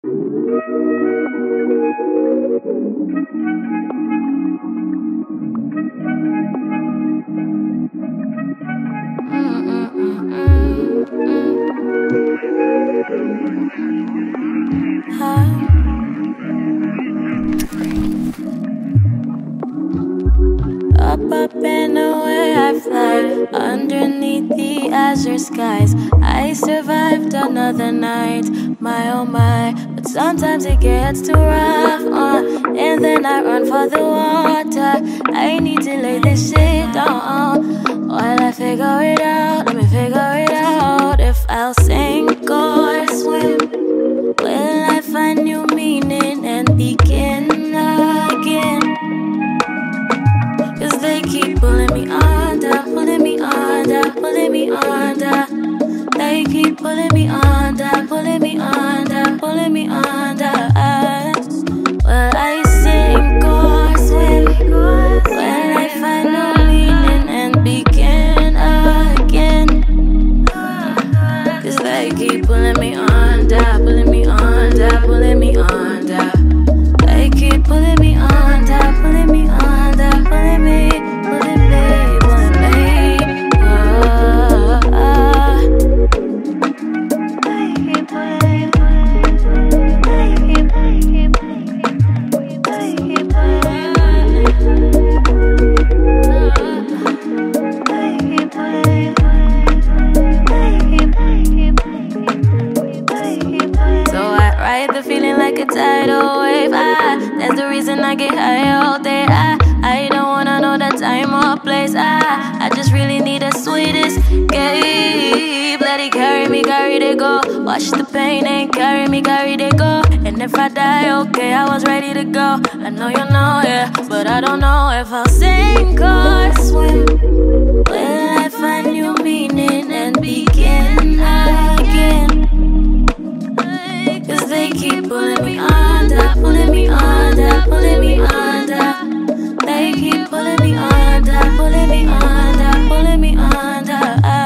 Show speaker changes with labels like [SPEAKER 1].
[SPEAKER 1] Up and away I fly underneath the azure skies. I survived another night, my oh my. But sometimes it gets too rough, and then I run for the water. I need to lay this shit down while I figure it out. Let me figure it out. If I'll sink or swim, will I find new meaning and begin again? Cause they keep pulling me under, pulling me under, pulling me under. They keep pulling me under, pulling me under, pulling me under. Will I sink or swim? Will I find no meaning and begin again? Cause they keep pulling me under, pulling me under, pulling me under. They keep pulling me under, pulling me under, pulling me, pulling me, pulling me. They keep pulling, they keep, they keep, they keep pulling, they keep pulling, so I ride the feeling like a tidal wave. That's the reason I get high all day. I don't wanna know the time or place. I just really need a sweet escape. Let it carry me, carry they go. Watch the pain and carry me, carry they go. And if I die, okay, I was ready to go. I know you know, yeah, but I don't know if I'll sink or swim. Will I find new meaning and begin again? Cause they keep pulling me under, pulling me under, pulling me under. They keep pulling me under, pulling me under, pulling me under.